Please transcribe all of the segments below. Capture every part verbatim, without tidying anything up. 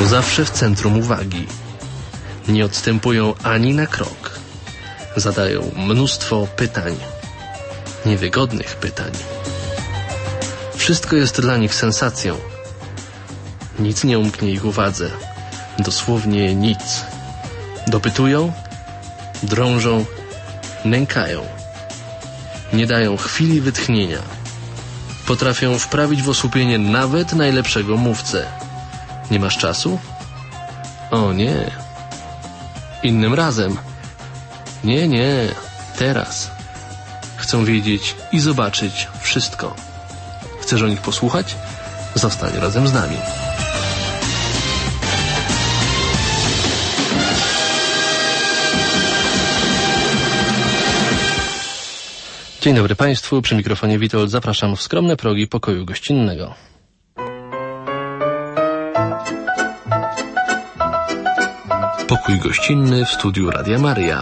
zawsze w centrum uwagi. Nie odstępują ani na krok. Zadają mnóstwo pytań. Niewygodnych pytań. Wszystko jest dla nich sensacją. Nic nie umknie ich uwadze. Dosłownie nic. Dopytują, drążą, nękają. Nie dają chwili wytchnienia. Potrafią wprawić w osłupienie nawet najlepszego mówcę. Nie masz czasu? O nie. Innym razem. Nie, nie. Teraz. Chcą wiedzieć i zobaczyć wszystko. Chcesz o nich posłuchać? Zostań razem z nami. Dzień dobry Państwu, przy mikrofonie Witold. Zapraszam w skromne progi pokoju gościnnego. Pokój gościnny w studiu Radia Maryja.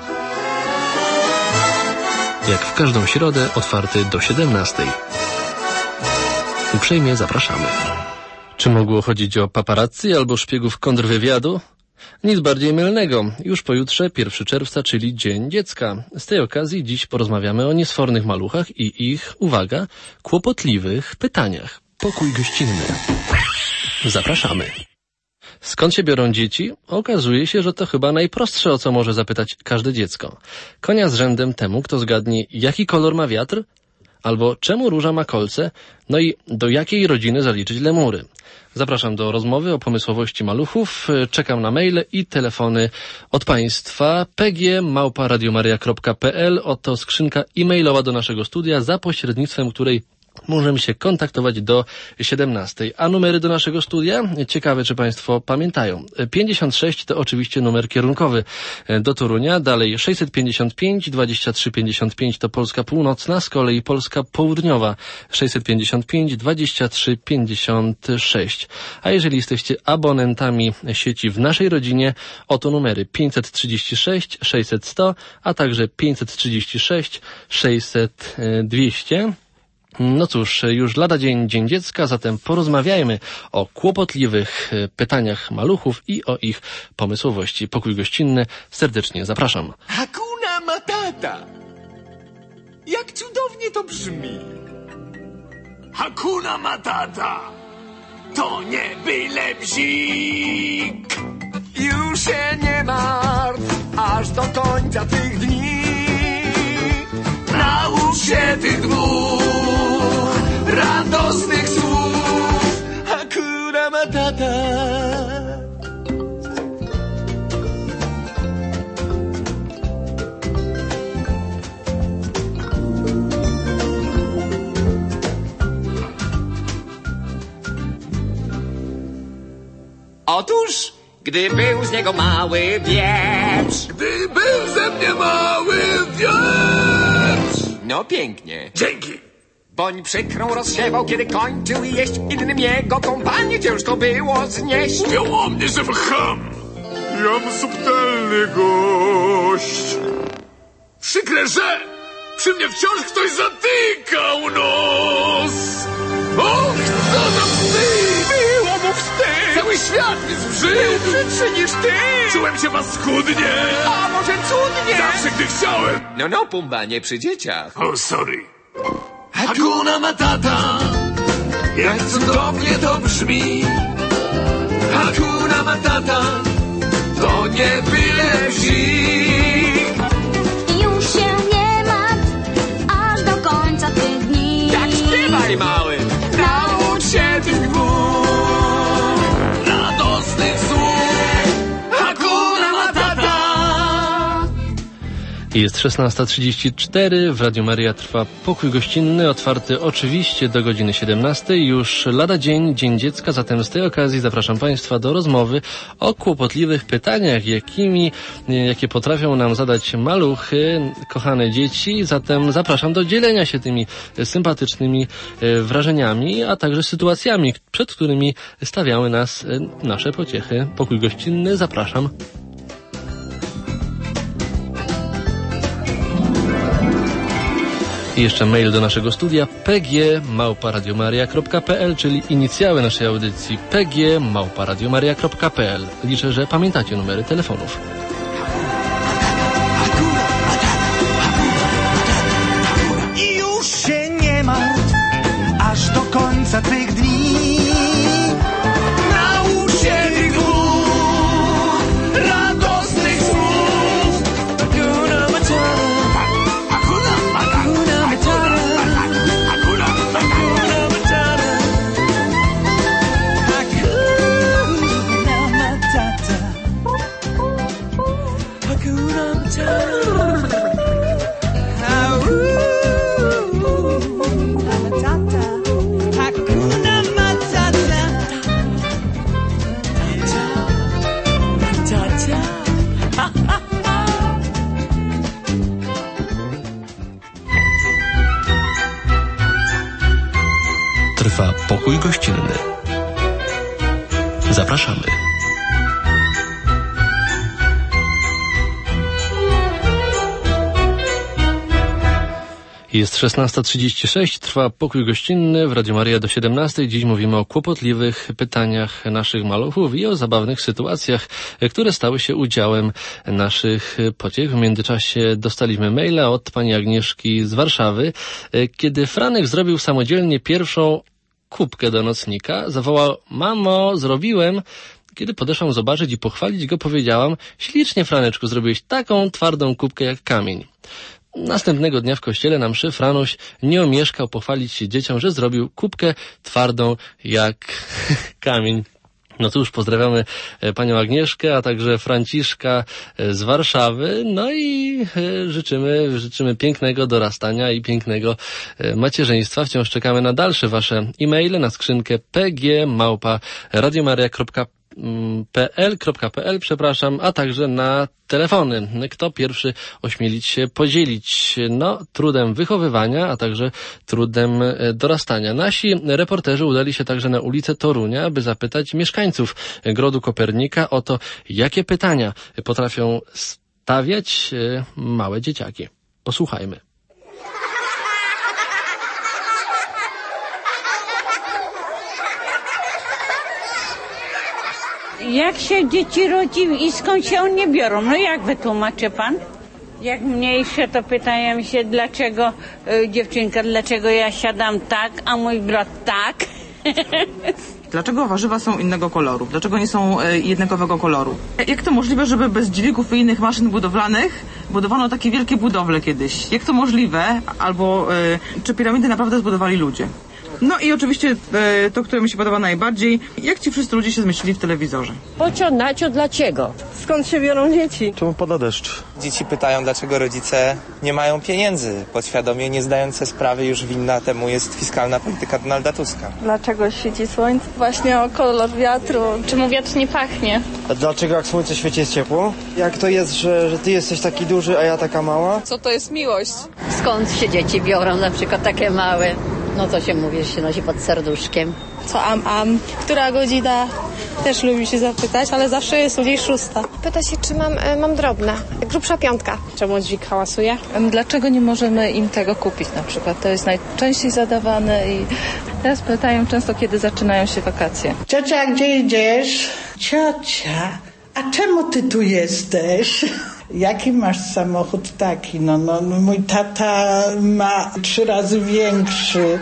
Jak w każdą środę otwarty do siedemnastej. Uprzejmie zapraszamy. Czy mogło chodzić o paparazzi albo szpiegów kontrwywiadu? Nic bardziej mylnego. Już pojutrze, pierwszego czerwca, czyli Dzień Dziecka. Z tej okazji dziś porozmawiamy o niesfornych maluchach i ich, uwaga, kłopotliwych pytaniach. Pokój gościnny. Zapraszamy. Skąd się biorą dzieci? Okazuje się, że to chyba najprostsze, o co może zapytać każde dziecko. Konia z rzędem temu, kto zgadnie, jaki kolor ma wiatr, albo czemu róża ma kolce, no i do jakiej rodziny zaliczyć lemury. Zapraszam do rozmowy o pomysłowości maluchów. Czekam na maile i telefony od Państwa. p g małpa radiomaryja kropka p l. Oto skrzynka e-mailowa do naszego studia, za pośrednictwem której możemy się kontaktować do siedemnastej. A numery do naszego studia? Ciekawe, czy Państwo pamiętają. pięćdziesiąt sześć to oczywiście numer kierunkowy do Torunia. Dalej sześćset pięćdziesiąt pięć, dwadzieścia trzy pięćdziesiąt pięć to Polska Północna, z kolei Polska Południowa sześćset pięćdziesiąt pięć, dwadzieścia trzy pięćdziesiąt sześć. A jeżeli jesteście abonentami sieci w naszej rodzinie, oto numery pięćset trzydzieści sześć, sześćset sto, a także pięćset trzydzieści sześć, sześćset dwieście. No cóż, już lada dzień, Dzień Dziecka, zatem porozmawiajmy o kłopotliwych pytaniach maluchów i o ich pomysłowości. Pokój gościnny, serdecznie zapraszam. Hakuna Matata! Jak cudownie to brzmi! Hakuna Matata! To nie byle bzik! Już się nie martw, aż do końca tych dni. Naucz się tych dwóch radosnych słów. Hakuna Matata. Otóż, gdy był z niego mały wieprz. Gdy był ze mnie mały wieprz. No pięknie. Dzięki. Boń przykrą rozsiewał, kiedy kończył jeść. Innym jego kompanii ciężko było znieść. Mówią o mnie, że wcham. Jam subtelny gość. Przykre, że przy mnie wciąż ktoś zatykał nos. Och, co za wstyd. Było mu wstyd. Cały świat mi zbrzydł. Był brzydszy niż ty. Czułem się paskudnie. A może cudnie. Zawsze, gdy chciałem. No, no, Pumba, nie przy dzieciach. O, oh, sorry. Hakuna Matata. Jak cudownie to brzmi. Hakuna Matata. To nie byle bzik. Już się nie martw, aż do końca tych dni. Tak śpiewaj, mały. Naucz się tych dwóch radosnych słów. Hakuna Matata. Jest szesnasta trzydzieści cztery, w Radiu Maryja trwa Pokój Gościnny, otwarty oczywiście do godziny siedemnastej. Już lada dzień, Dzień Dziecka, zatem z tej okazji zapraszam Państwa do rozmowy o kłopotliwych pytaniach, jakimi, jakie potrafią nam zadać maluchy, kochane dzieci. Zatem zapraszam do dzielenia się tymi sympatycznymi wrażeniami, a także sytuacjami, przed którymi stawiały nas nasze pociechy. Pokój Gościnny, zapraszam. I jeszcze mail do naszego studia p g małpa radiomaria kropka p l, czyli inicjały naszej audycji p g małpa radiomaria kropka p l. Liczę, że pamiętacie numery telefonów. I już się nie martw, aż do końca tych dni. Naucz się tych dwóch radosnych słów. Hakuna Matata, Hakuna Matata, Hakuna Matata, Hakuna Matata, Hakuna Matata, Hakuna Matata. Trwa pokój gościnny. Zapraszamy. Jest szesnasta trzydzieści sześć, trwa pokój gościnny w Radiu Maria do siedemnastej. Dziś mówimy o kłopotliwych pytaniach naszych maluchów i o zabawnych sytuacjach, które stały się udziałem naszych pociech. W międzyczasie dostaliśmy maila od pani Agnieszki z Warszawy. Kiedy Franek zrobił samodzielnie pierwszą kubkę do nocnika, zawołał: mamo, zrobiłem. Kiedy podeszłam zobaczyć i pochwalić go, powiedziałam: ślicznie, Franeczku, zrobiłeś taką twardą kubkę jak kamień. Następnego dnia w kościele na mszy Franuś nie omieszkał pochwalić się dzieciom, że zrobił kubkę twardą jak kamień. No cóż, pozdrawiamy panią Agnieszkę, a także Franciszka z Warszawy. No i życzymy, życzymy pięknego dorastania i pięknego macierzyństwa. Wciąż czekamy na dalsze wasze e-maile na skrzynkę p g małpa radiomaria kropka p l kropka p l, przepraszam, a także na telefony. Kto pierwszy ośmielić się podzielić no trudem wychowywania, a także trudem dorastania. Nasi reporterzy udali się także na ulicę Torunia, by zapytać mieszkańców Grodu Kopernika o to, jakie pytania potrafią stawiać małe dzieciaki. Posłuchajmy. Jak się dzieci rodzi i skąd się one biorą? No jak wytłumaczy pan? Jak mniejsze, to pytają się, dlaczego y, dziewczynka, dlaczego ja siadam tak, a mój brat tak. Dlaczego warzywa są innego koloru? Dlaczego nie są y, jednakowego koloru? Jak to możliwe, żeby bez dźwigów i innych maszyn budowlanych budowano takie wielkie budowle kiedyś? Jak to możliwe? Albo y, czy piramidy naprawdę zbudowali ludzie? No i oczywiście e, to, które mi się podoba najbardziej, jak ci wszyscy ludzie się zmieścili w telewizorze. Po co, na co, dlaczego? Skąd się biorą dzieci? Czemu pada deszcz? Dzieci pytają, dlaczego rodzice nie mają pieniędzy. Podświadomie nie zdając sobie sprawy, już winna temu jest fiskalna polityka Donalda Tuska. Dlaczego świeci słońce? Właśnie o kolor wiatru. Czemu wiatr nie pachnie? A dlaczego jak słońce świeci jest ciepło? Jak to jest, że, że ty jesteś taki duży, a ja taka mała? Co to jest miłość? Skąd się dzieci biorą, na przykład takie małe? No co się mówi, że się nosi pod serduszkiem. Co am am? Która godzina? Też lubi się zapytać, ale zawsze jest u niej szósta. Pyta się, czy mam, mam drobne. Grubsza piątka. Czemu dźwig hałasuje? Dlaczego nie możemy im tego kupić na przykład? To jest najczęściej zadawane i teraz pytają często, kiedy zaczynają się wakacje. Ciocia, gdzie idziesz? Ciocia, a czemu ty tu jesteś? Jaki masz samochód taki? No, no, no mój tata ma trzy razy większy.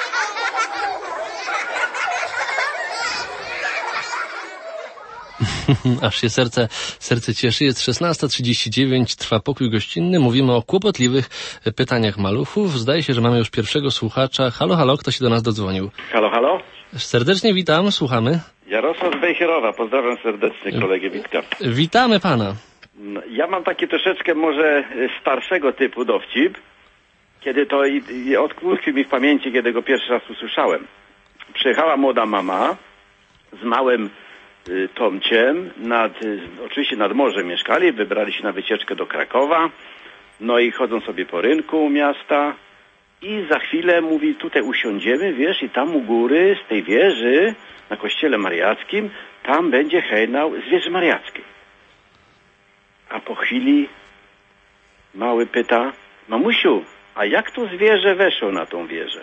Aż się serce, serce cieszy. Jest szesnasta trzydzieści dziewięć, trwa pokój gościnny. Mówimy o kłopotliwych pytaniach maluchów. Zdaje się, że mamy już pierwszego słuchacza. Halo, halo, kto się do nas dodzwonił? Halo, halo. Serdecznie witam, słuchamy. Jarosław z Wejherowa, pozdrawiam serdecznie kolegę Witka. Witamy pana. Ja mam taki troszeczkę może starszego typu dowcip, kiedy to i, i odkłuskił mi w pamięci, kiedy go pierwszy raz usłyszałem. Przyjechała młoda mama z małym y, Tomciem, nad, y, oczywiście nad morzem mieszkali, wybrali się na wycieczkę do Krakowa, no i chodzą sobie po rynku miasta i za chwilę mówi, tutaj usiądziemy, wiesz, i tam u góry z tej wieży na kościele mariackim, tam będzie hejnał z wieży mariackiej. A po chwili mały pyta, mamusiu, A jak to zwierzę weszło na tą wieżę?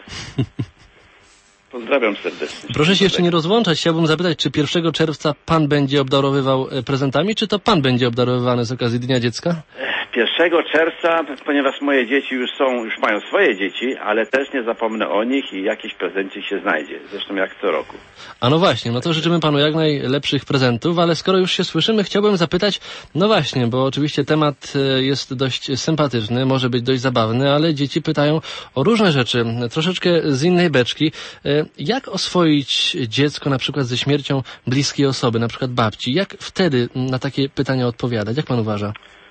Pozdrawiam serdecznie. Proszę się jeszcze nie rozłączać. Chciałbym zapytać, czy pierwszego czerwca pan będzie obdarowywał prezentami, czy to pan będzie obdarowywany z okazji Dnia Dziecka? pierwszego czerwca, ponieważ moje dzieci już są, już mają swoje dzieci, ale też nie zapomnę o nich i jakiś prezencik się znajdzie. Zresztą jak co roku. A no właśnie, no to życzymy panu jak najlepszych prezentów, ale skoro już się słyszymy, chciałbym zapytać, no właśnie, bo oczywiście temat jest dość sympatyczny, może być dość zabawny, ale dzieci pytają o różne rzeczy, troszeczkę z innej beczki. Jak oswoić dziecko na przykład ze śmiercią bliskiej osoby, na przykład babci? Jak wtedy na takie pytania odpowiadać? Jak pan uważa?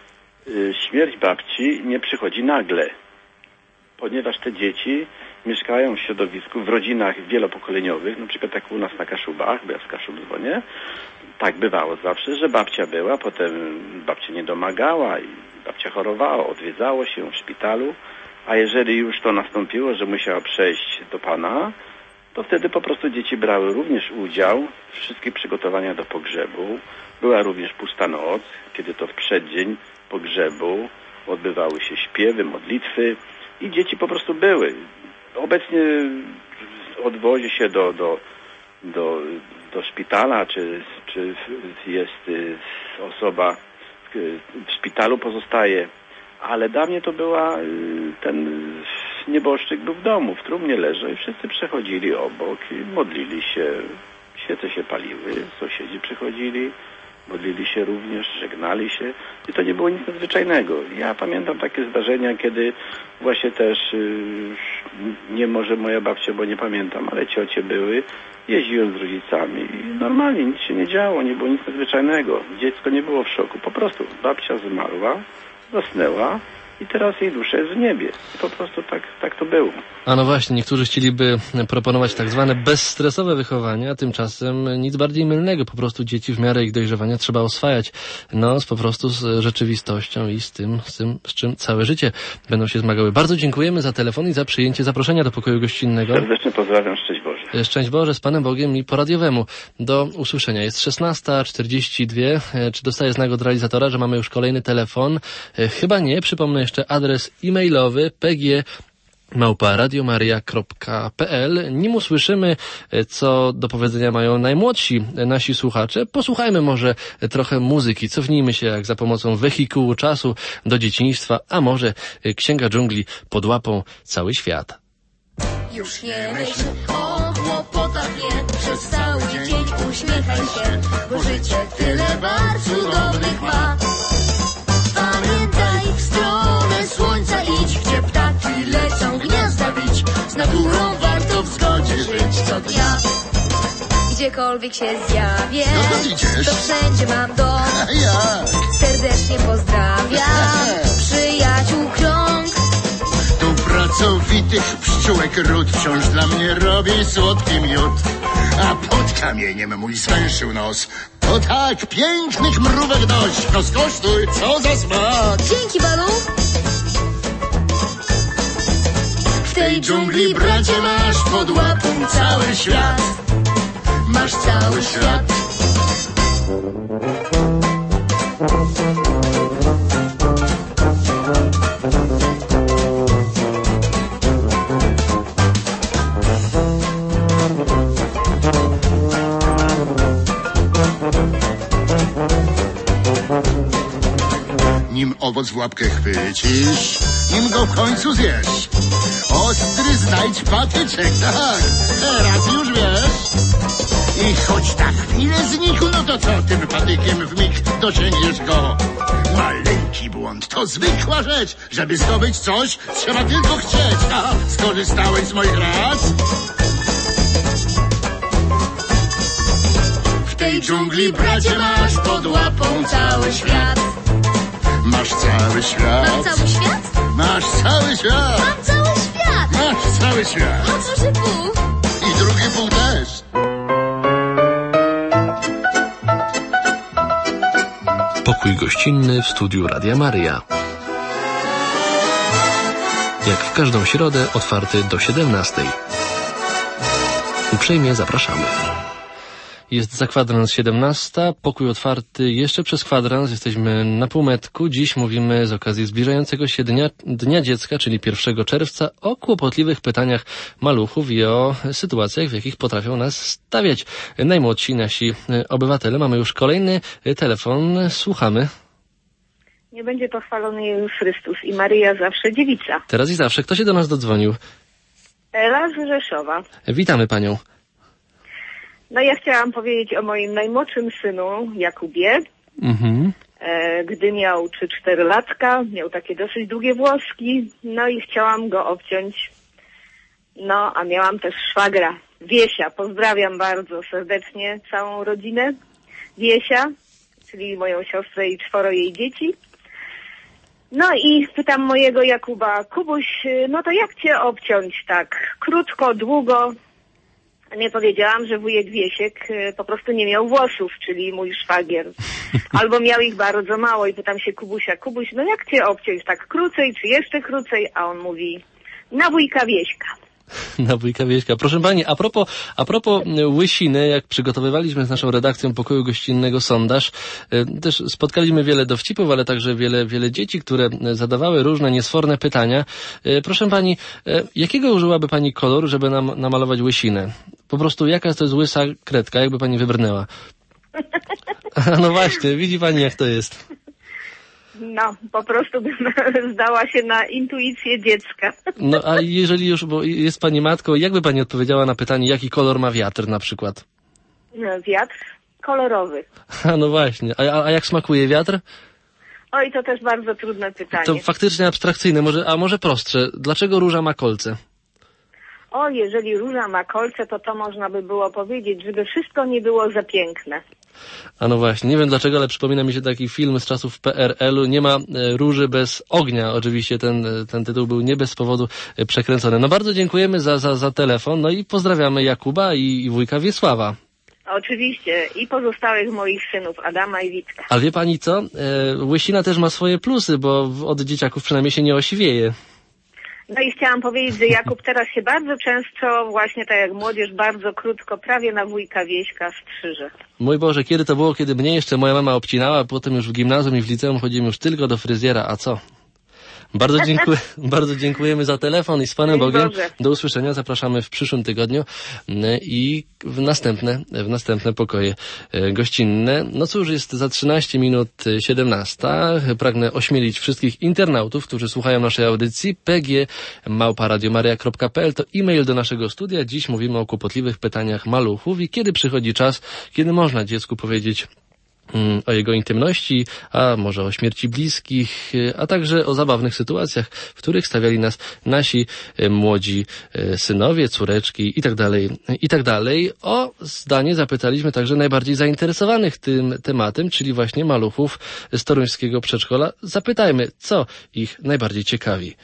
Śmierć babci nie przychodzi nagle, ponieważ te dzieci mieszkają w środowisku, w rodzinach wielopokoleniowych, na przykład tak u nas na Kaszubach, bo ja z Kaszub dzwonię, tak bywało zawsze, że babcia była, potem babcia nie domagała i babcia chorowała, odwiedzało się w szpitalu, a jeżeli już to nastąpiło, że musiała przejść do pana, to wtedy po prostu dzieci brały również udział w wszystkich przygotowaniach do pogrzebu. Była również pusta noc, kiedy to w przeddzień pogrzebu odbywały się śpiewy, modlitwy i dzieci po prostu były. Obecnie odwozi się do, do, do, do szpitala, czy, czy jest osoba w szpitalu pozostaje, ale dawniej to była, ten nieboszczyk był w domu, w trumnie leżał i wszyscy przechodzili obok i modlili się, świece się paliły, sąsiedzi przychodzili, modlili się również, żegnali się i to nie było nic nadzwyczajnego. Ja pamiętam takie zdarzenia, kiedy właśnie też yy, nie może moja babcia, bo nie pamiętam, ale ciocie były, jeździłem z rodzicami i normalnie nic się nie działo, nie było nic nadzwyczajnego. Dziecko nie było w szoku, po prostu babcia zmarła, zasnęła i teraz jej dusza jest w niebie. I po prostu tak, tak to było. A no właśnie, niektórzy chcieliby proponować tak zwane bezstresowe wychowanie, a tymczasem nic bardziej mylnego. Po prostu dzieci w miarę ich dojrzewania trzeba oswajać. No, z, po prostu z rzeczywistością i z tym, z tym, z czym całe życie będą się zmagały. Bardzo dziękujemy za telefon i za przyjęcie zaproszenia do pokoju gościnnego. Serdecznie pozdrawiam, szczęść Boże. Szczęść Boże, z Panem Bogiem i po radiowemu. Do usłyszenia. Jest szesnasta czterdzieści dwie. Czy dostaję znak od realizatora, że mamy już kolejny telefon? Chyba nie. Przypomnę jeszcze adres e-mailowy p g małpa radiomaria kropka p l. Nim usłyszymy, co do powiedzenia mają najmłodsi nasi słuchacze, posłuchajmy może trochę muzyki. Cofnijmy się jak za pomocą wehikułu czasu do dzieciństwa, a może Księga Dżungli pod łapą cały świat. Już nie myśl o kłopotach, nie, przez cały dzień uśmiechaj się, bo życie tyle barw cudownych ma. Pamiętaj, w stronę słońca idź, gdzie ptaki lecą gniazda bić. Z naturą warto w zgodzie żyć co dnia. Gdziekolwiek się zjawię, no to idziesz, to wszędzie mam dom. A ja serdecznie pozdrawiam przyjaciół krąg. Tu pracowitych pszczółek ród wciąż dla mnie robi słodki miód. A pod kamieniem mój zwęszył nos. To tak pięknych mrówek dość. No skosztuj, co za smak. Dzięki, Balu. W tej dżungli, bracie, masz pod łapą cały świat. Masz cały świat. Nim owoc w łapkę chwycisz, nim go w końcu zjesz, ostry znajdź patyczek, tak, teraz już wiesz. I choć na chwilę znikł, no to co tym patykiem w mig dosięgniesz go? Maleńki błąd, to zwykła rzecz, żeby zdobyć coś, trzeba tylko chcieć. A skorzystałeś z moich rad? W tej dżungli, bracie, masz pod łapą cały świat. Masz cały świat. Mam cały świat? Masz cały świat. Mam cały świat. Masz cały świat. A co, że pół? I drugi pół też. Pokój gościnny w studiu Radia Maryja. Jak w każdą środę otwarty do siedemnastej. Uprzejmie zapraszamy. Jest za kwadrans siedemnasta, pokój otwarty jeszcze przez kwadrans, jesteśmy na półmetku. Dziś mówimy z okazji zbliżającego się Dnia, Dnia Dziecka, czyli pierwszego czerwca, o kłopotliwych pytaniach maluchów i o sytuacjach, w jakich potrafią nas stawiać najmłodsi nasi obywatele. Mamy już kolejny telefon, słuchamy. Nie będzie pochwalony Jezus Chrystus i Maryja zawsze dziewica. Teraz i zawsze. Kto się do nas dodzwonił? Ela z Rzeszowa. Witamy panią. No ja chciałam powiedzieć o moim najmłodszym synu, Jakubie. Mhm. E, gdy miał trzy cztery latka, miał takie dosyć długie włoski, no i chciałam go obciąć. No, a miałam też szwagra, Wiesia. Pozdrawiam bardzo serdecznie całą rodzinę Wiesia, czyli moją siostrę i czworo jej dzieci. No i pytam mojego Jakuba, Kubuś, no to jak cię obciąć tak krótko, długo? Nie powiedziałam, że wujek Wiesiek po prostu nie miał włosów, czyli mój szwagier. Albo miał ich bardzo mało i pytam się Kubusia, Kubuś, no jak cię obciąć tak krócej, czy jeszcze krócej? A on mówi, na wujka Wieśka. Na wujka Wieśka. Proszę pani, a propos, a propos łysiny, jak przygotowywaliśmy z naszą redakcją pokoju gościnnego sondaż, też spotkaliśmy wiele dowcipów, ale także wiele, wiele dzieci, które zadawały różne niesforne pytania. Proszę pani, jakiego użyłaby pani koloru, żeby nam namalować łysinę? Po prostu jaka to jest łysa kredka, jakby pani wybrnęła? No właśnie, widzi pani jak to jest. No, po prostu bym zdała się na intuicję dziecka. No, a jeżeli już, bo jest pani matką, jakby pani odpowiedziała na pytanie, jaki kolor ma wiatr na przykład? No, wiatr kolorowy. A no właśnie, a, a jak smakuje wiatr? Oj, to też bardzo trudne pytanie. To faktycznie abstrakcyjne, może, a może prostsze. Dlaczego róża ma kolce? O, jeżeli róża ma kolce, to to można by było powiedzieć, żeby wszystko nie było za piękne. A no właśnie, nie wiem dlaczego, ale przypomina mi się taki film z czasów P R L u. Nie ma e, róży bez ognia. Oczywiście ten, ten tytuł był nie bez powodu e, przekręcony. No bardzo dziękujemy za, za, za telefon, no i pozdrawiamy Jakuba i, i wujka Wiesława. Oczywiście i pozostałych moich synów, Adama i Witka. Ale wie pani co? E, łysina też ma swoje plusy, bo od dzieciaków przynajmniej się nie osiwieje. No i chciałam powiedzieć, że Jakub teraz się bardzo często, właśnie tak jak młodzież, bardzo krótko, prawie na wujka Wieśka strzyże. Mój Boże, kiedy to było, kiedy mnie jeszcze moja mama obcinała, a potem już w gimnazjum i w liceum chodzimy już tylko do fryzjera, a co? Bardzo, dziękuję, bardzo dziękujemy za telefon i z Panem Bogiem. Do usłyszenia. Zapraszamy w przyszłym tygodniu i w następne, w następne pokoje gościnne. No cóż, jest za trzynaście minut siedemnasta. Pragnę ośmielić wszystkich internautów, którzy słuchają naszej audycji. p g małpa radiomaria kropka p l to e-mail do naszego studia. Dziś mówimy o kłopotliwych pytaniach maluchów i kiedy przychodzi czas, kiedy można dziecku powiedzieć o jego intymności, a może o śmierci bliskich, a także o zabawnych sytuacjach, w których stawiali nas nasi młodzi synowie, córeczki i tak dalej, i tak dalej. O zdanie zapytaliśmy także najbardziej zainteresowanych tym tematem, czyli właśnie maluchów z toruńskiego przedszkola. Zapytajmy, co ich najbardziej ciekawi.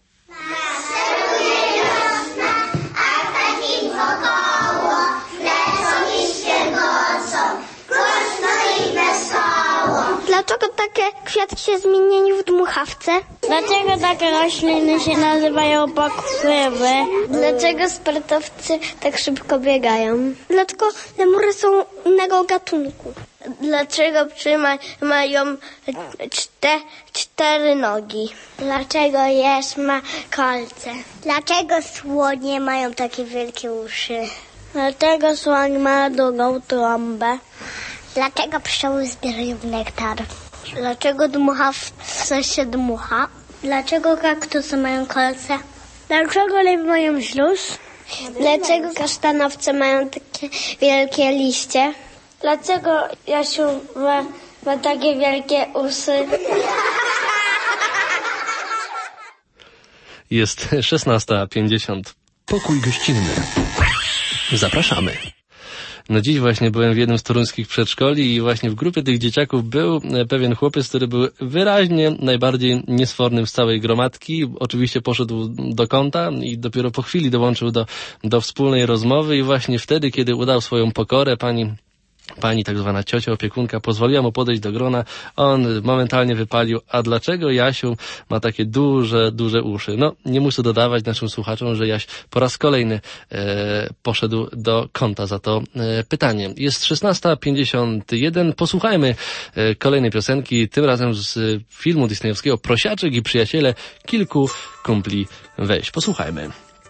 Dlaczego takie kwiatki się zmieniają w dmuchawce? Dlaczego takie rośliny się nazywają pokrywy? Dlaczego sportowcy tak szybko biegają? Dlaczego lemury są innego gatunku? Dlaczego psy ma, mają czte, cztery nogi? Dlaczego jeż ma kolce? Dlaczego słonie mają takie wielkie uszy? Dlaczego słoń ma długą trąbę? Dlaczego pszczoły zbierają nektar? Dlaczego dmuchawca się dmucha? Dlaczego kaktusy mają kolce? Dlaczego lewy mają śluz? Dlaczego kasztanowce mają takie wielkie liście? Dlaczego Jasiu ma, ma takie wielkie uszy? Jest szesnasta pięćdziesiąt. Pokój gościnny. Zapraszamy. No dziś właśnie byłem w jednym z toruńskich przedszkoli i właśnie w grupie tych dzieciaków był pewien chłopiec, który był wyraźnie najbardziej niesfornym z całej gromadki. Oczywiście poszedł do kąta i dopiero po chwili dołączył do, do wspólnej rozmowy i właśnie wtedy, kiedy udał swoją pokorę, pani pani tak zwana ciocia opiekunka pozwoliła mu podejść do grona. On momentalnie wypalił, a dlaczego Jasiu ma takie duże, duże uszy? No, nie muszę dodawać naszym słuchaczom, że Jaś po raz kolejny e, poszedł do kąta za to e, pytanie. Jest szesnasta pięćdziesiąt jeden. Posłuchajmy e, kolejnej piosenki, tym razem z e, filmu disneyowskiego Prosiaczek i przyjaciele, kilku kumpli weź. Posłuchajmy.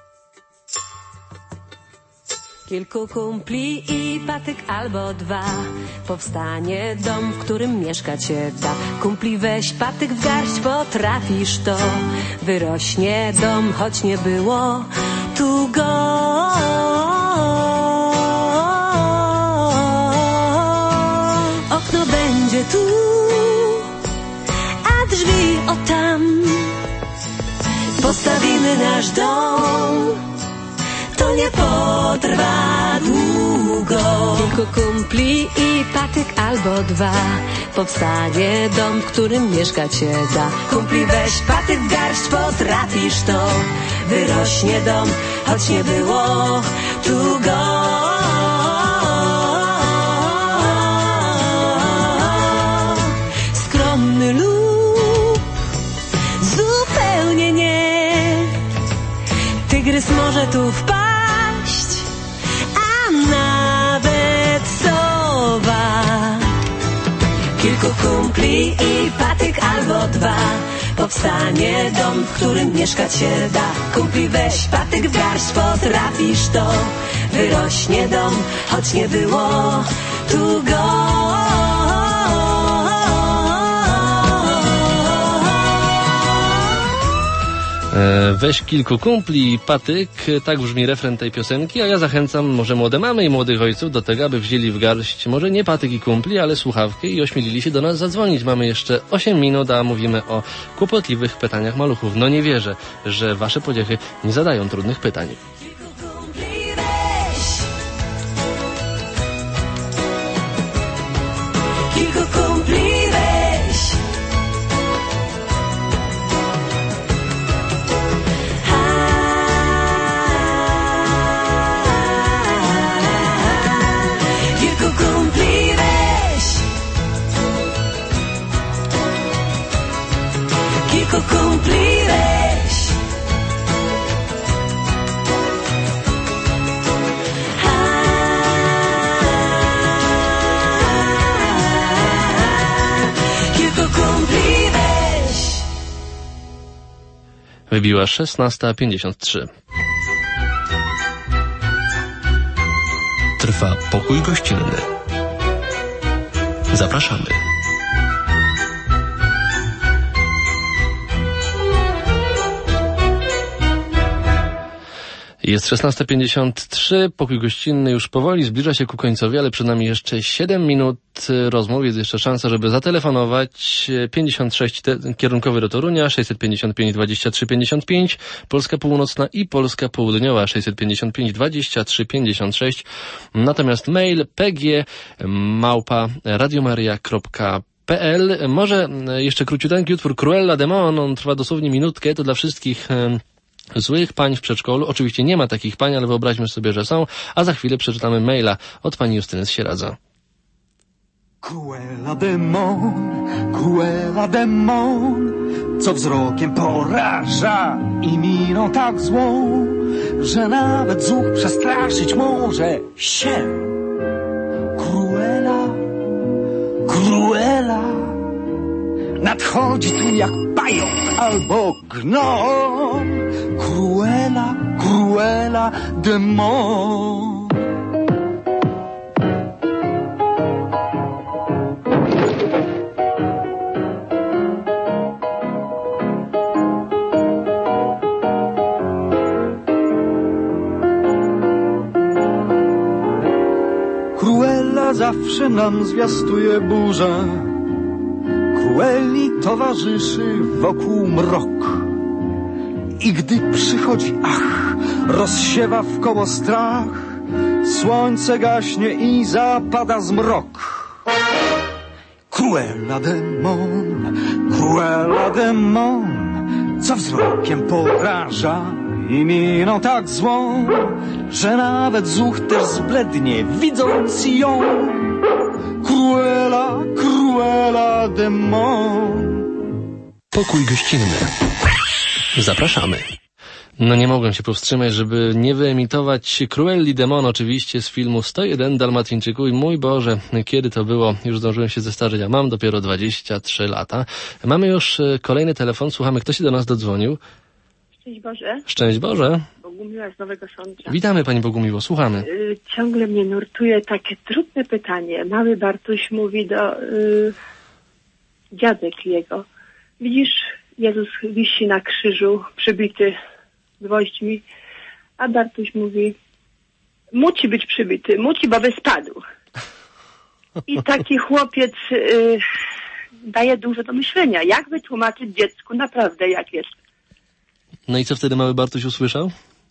Kilku kumpli i patyk albo dwa, powstanie dom, w którym mieszkać się da. Kumpli weź, patyk w garść, potrafisz to. Wyrośnie dom, choć nie było tu go. Okno będzie tu, a drzwi o tam. Postawimy nasz dom, to nie potrwa długo. Kilku kumpli i patyk albo dwa, powstanie dom, w którym mieszkać się da. Kumpli weź, patyk w garść, potrafisz to. Wyrośnie dom, choć nie było tu go. Skromny lub zupełnie nie, tygrys może tu wpaść, a nawet sowa. Kilku kumpli i patyk albo dwa, powstanie dom, w którym mieszkać się da. Kumpli weź, patyk w garść, potrafisz to. Wyrośnie dom, choć nie było tu go. Weź kilku kumpli i patyk, tak brzmi refren tej piosenki, a ja zachęcam może młode mamy i młodych ojców do tego, aby wzięli w garść może nie patyk i kumpli, ale słuchawkę i ośmielili się do nas zadzwonić. Mamy jeszcze osiem minut, a mówimy o kłopotliwych pytaniach maluchów. No nie wierzę, że wasze podziechy nie zadają trudnych pytań. Kilku kumpli weź, kilku kumpli weź. Kilku kumpli weź. Wybiła szesnasta pięćdziesiąt trzy. Trwa pokój gościnny. Zapraszamy. Jest szesnasta pięćdziesiąt trzy, pokój gościnny już powoli zbliża się ku końcowi, ale przed nami jeszcze siedem minut rozmów. Jest jeszcze szansa, żeby zatelefonować. pięćdziesiąt sześć te, kierunkowy do Torunia, sześćset pięćdziesiąt pięć dwadzieścia trzy pięćdziesiąt pięć, Polska Północna i Polska Południowa, sześćset pięćdziesiąt pięć dwadzieścia trzy pięćdziesiąt sześć. Natomiast mail pg małpa radiomaria kropka p l. Może jeszcze króciuteńki utwór Cruella de Mon, on trwa dosłownie minutkę, to dla wszystkich złych pań w przedszkolu. Oczywiście nie ma takich pań, ale wyobraźmy sobie, że są. A za chwilę przeczytamy maila od pani Justyny z Sieradza. Cruella de Mon, Cruella de Mon, co wzrokiem poraża i miną tak złą, że nawet zuch przestraszyć może się. Cruella, Cruella, nadchodzi tu jak pająk albo gnom. Cruella, Cruella de Mon. Cruella zawsze nam zwiastuje burzę. Cruelli towarzyszy wokół mrok. I gdy przychodzi, ach, rozsiewa wkoło strach, słońce gaśnie i zapada zmrok. Cruella de Mon, Cruella de Mon, co wzrokiem poraża i miną tak złą, że nawet zuch też zblednie, widząc ją. Cruella, Cruella de Mon. Pokój gościnny. Zapraszamy. No nie mogłem się powstrzymać, żeby nie wyemitować Cruelli de Mon oczywiście z filmu sto jeden Dalmatyńczyków i mój Boże, kiedy to było? Już zdążyłem się zestarzeć, a mam dopiero dwadzieścia trzy lata. Mamy już kolejny telefon, słuchamy, kto się do nas dodzwonił. Szczęść Boże. Szczęść Boże. Bogumiła z Nowego Sącza. Witamy Pani Bogumiło, słuchamy. Y, ciągle mnie nurtuje takie trudne pytanie. Mały Bartuś mówi do y, dziadek jego. Widzisz, Jezus wisi na krzyżu, przybity gwoźdźmi, a Bartuś mówi, musi być przybity, musi, bo by spadł. I taki chłopiec y, daje dużo do myślenia. Jak wytłumaczyć dziecku naprawdę, jak jest? No i co wtedy mały Bartuś usłyszał?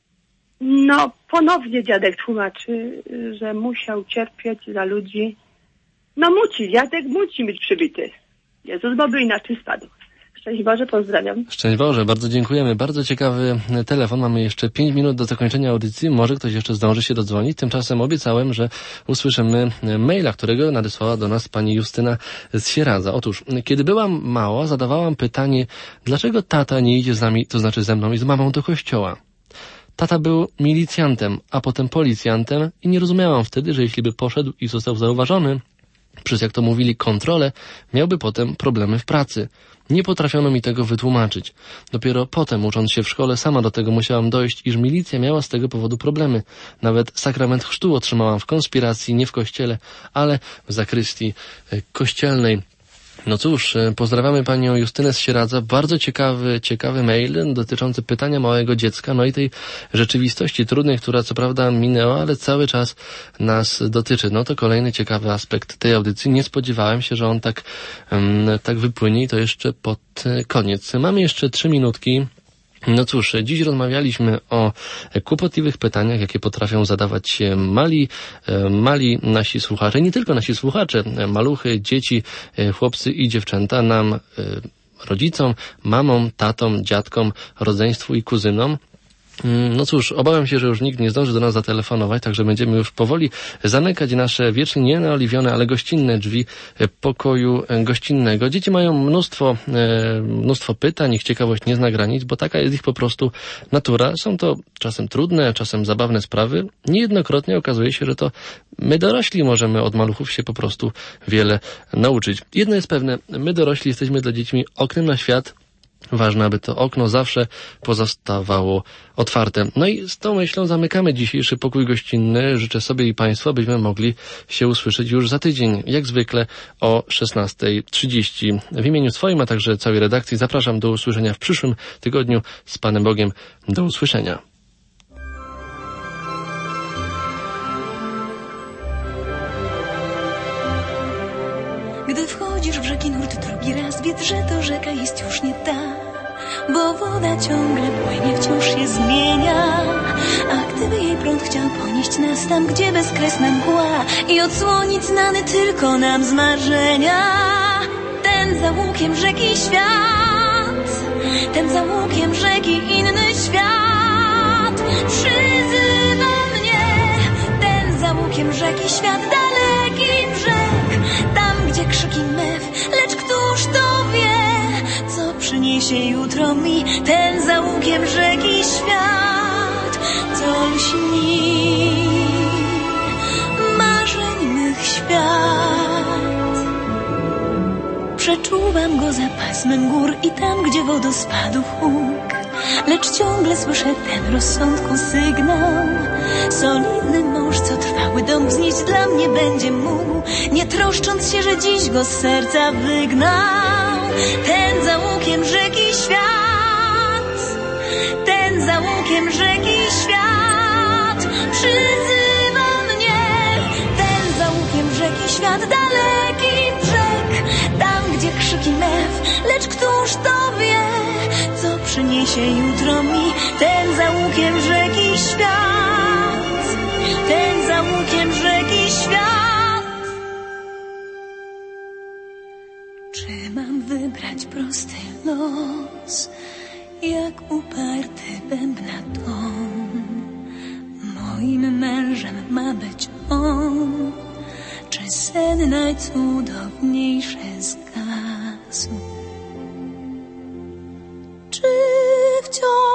No, ponownie dziadek tłumaczy, że musiał cierpieć za ludzi. No musi, dziadek musi być przybity. Jezus, bo by inaczej spadł. Szczęść Boże, pozdrawiam. Szczęść Boże, bardzo dziękujemy. Bardzo ciekawy telefon. Mamy jeszcze pięć minut do zakończenia audycji. Może ktoś jeszcze zdąży się dodzwonić. Tymczasem obiecałem, że usłyszymy maila, którego nadesłała do nas pani Justyna z Sieradza. Otóż, kiedy byłam mała, zadawałam pytanie, dlaczego tata nie idzie z nami, to znaczy ze mną i z mamą do kościoła. Tata był milicjantem, a potem policjantem i nie rozumiałam wtedy, że jeśli by poszedł i został zauważony przez, jak to mówili, kontrolę, miałby potem problemy w pracy. Nie potrafiono mi tego wytłumaczyć. Dopiero potem, ucząc się w szkole, sama do tego musiałam dojść, iż milicja miała z tego powodu problemy. Nawet sakrament chrztu otrzymałam w konspiracji, nie w kościele, ale w zakrystii kościelnej. No cóż, pozdrawiamy panią Justynę z Sieradza. Bardzo ciekawy, ciekawy mail dotyczący pytania małego dziecka, no i tej rzeczywistości trudnej, która co prawda minęła, ale cały czas nas dotyczy. No to kolejny ciekawy aspekt tej audycji. Nie spodziewałem się, że on tak, um, tak wypłynie i to jeszcze pod koniec. Mamy jeszcze trzy minutki. No cóż, dziś rozmawialiśmy o kłopotliwych pytaniach, jakie potrafią zadawać mali, mali nasi słuchacze, nie tylko nasi słuchacze, maluchy, dzieci, chłopcy i dziewczęta, nam, rodzicom, mamom, tatom, dziadkom, rodzeństwu i kuzynom. No cóż, obawiam się, że już nikt nie zdąży do nas zatelefonować, także będziemy już powoli zamykać nasze wiecznie nie naoliwione, ale gościnne drzwi pokoju gościnnego. Dzieci mają mnóstwo, mnóstwo pytań, ich ciekawość nie zna granic, bo taka jest ich po prostu natura. Są to czasem trudne, czasem zabawne sprawy. Niejednokrotnie okazuje się, że to my dorośli możemy od maluchów się po prostu wiele nauczyć. Jedno jest pewne, my dorośli jesteśmy dla dzieci oknem na świat. Ważne, aby to okno zawsze pozostawało otwarte. No i z tą myślą zamykamy dzisiejszy pokój gościnny. Życzę sobie i Państwu, abyśmy mogli się usłyszeć już za tydzień, jak zwykle o szesnasta trzydzieści. W imieniu swoim, a także całej redakcji zapraszam do usłyszenia w przyszłym tygodniu. Z Panem Bogiem. Do usłyszenia. Gdy wchodzisz w rzeki nurt drugi raz, wiedz, że to rzeka jest już nie ta, bo woda ciągle płynie, wciąż się zmienia. A gdyby jej prąd chciał ponieść nas tam, gdzie bezkresna mgła i odsłonić znany tylko nam z marzenia, ten za łukiem rzeki świat, ten za łukiem rzeki inny świat przyzywa mnie, ten za łukiem rzeki świat, daleki brzeg, tam gdzie krzyki mew, lecz któż to wie, co przyniesie jutro mi ten za łukiem rzeki świat, co lśni marzeń mych świat. Przeczuwam go za pasmem gór i tam, gdzie wodospadów huk, lecz ciągle słyszę ten rozsądku sygnał. Solidny mąż, co trwały dom wznieść dla mnie będzie mógł, nie troszcząc się, że dziś go z serca wygnał. Ten za łukiem rzeki świat, ten za łukiem rzeki świat przyzywa mnie, ten za łukiem rzeki świat, daleki brzeg, tam gdzie krzyki mew, lecz któż to wie, co przyniesie jutro mi ten za łukiem rzeki świat, ten za łukiem rzeki świat. Czy mam wybrać prosty los jak uparty bębna ton. Moim mężem ma być on, czy sen najcudowniejszy zgasł, czy wciąż